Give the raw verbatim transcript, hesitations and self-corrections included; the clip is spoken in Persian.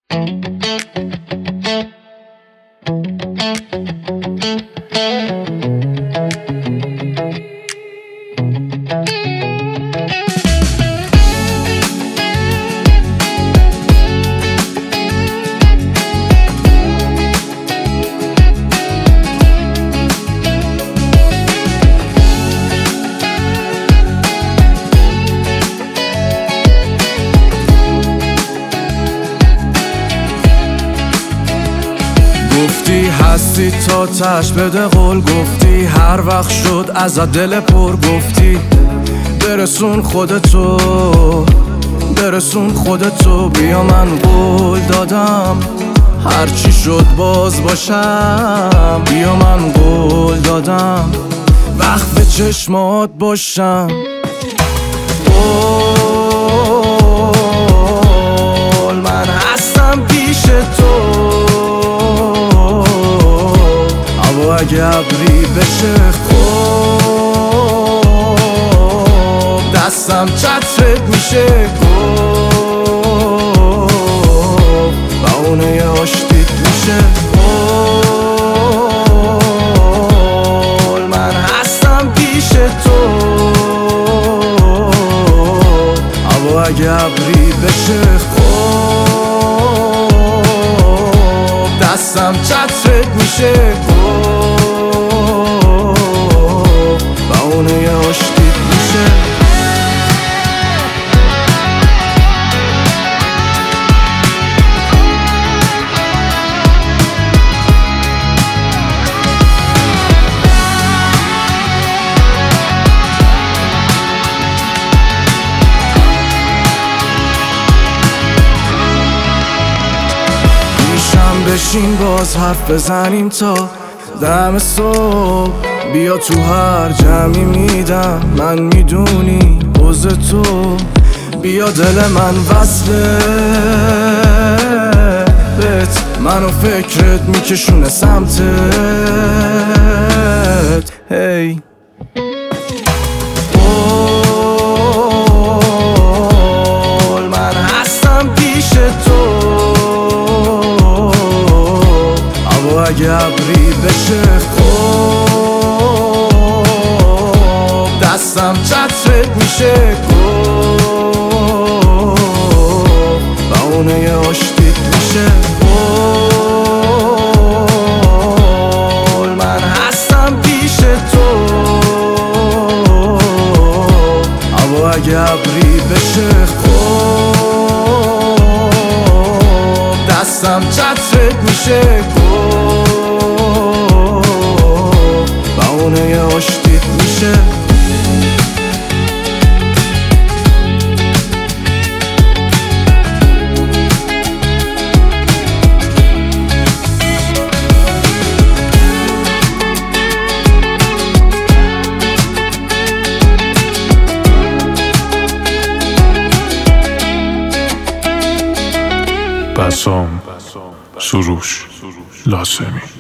گفتی هستی تا تش بده قول، گفتی هر وقت شد ازت دل پر، گفتی برسون خودتو برسون خودتو بیا من قول دادم هرچی شد باز باشم، بیا من قول دادم وقف چشمات باشم. قول من هستم پیش تو، هوا اگه ابری بشه خوب دستم چترت میشه گفت بهونه آشتیت میشه. قول من هستم پیش تو، هوا اگه ابری بشه خوب دستم چترت میشه گفت بهونه آشتیت میشه. بشین باز حرف بزنیم تا دم صبح، بیا تو هر جمعی میدم من میدونی بوز تو، بیا دل من وصله بهت، منو فکرت میکشونه سمتت. هی قول من هستم پیش تو، اگه ابری بشه خوب دستم چترت میشه گفت بهونه آشتیت میشه. قول من هستم پیش تو، هوا اگه ابری بشه خوب دستم چترت میشه بهونه آشتیت میشه. بسام سروش لاسمی.